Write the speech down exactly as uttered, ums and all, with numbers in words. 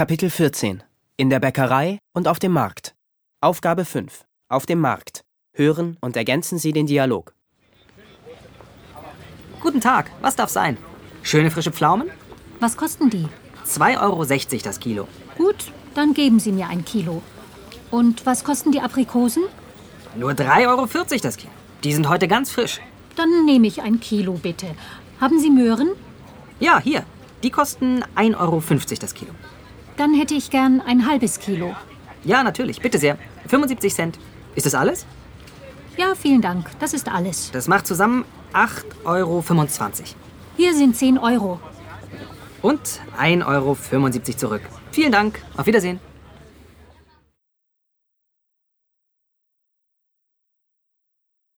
Kapitel vierzehn. In der Bäckerei und auf dem Markt. Aufgabe fünf. Auf dem Markt. Hören und ergänzen Sie den Dialog. Guten Tag, was darf sein? Schöne frische Pflaumen? Was kosten die? zwei Euro sechzig das Kilo. Gut, dann geben Sie mir ein Kilo. Und was kosten die Aprikosen? Nur drei Euro vierzig das Kilo. Die sind heute ganz frisch. Dann nehme ich ein Kilo, bitte. Haben Sie Möhren? Ja, hier. Die kosten ein Euro fünfzig das Kilo. Dann hätte ich gern ein halbes Kilo. Ja, natürlich. Bitte sehr. fünfundsiebzig Cent. Ist das alles? Ja, vielen Dank. Das ist alles. Das macht zusammen acht Euro fünfundzwanzig. Hier sind zehn Euro. Und ein Euro fünfundsiebzig zurück. Vielen Dank. Auf Wiedersehen.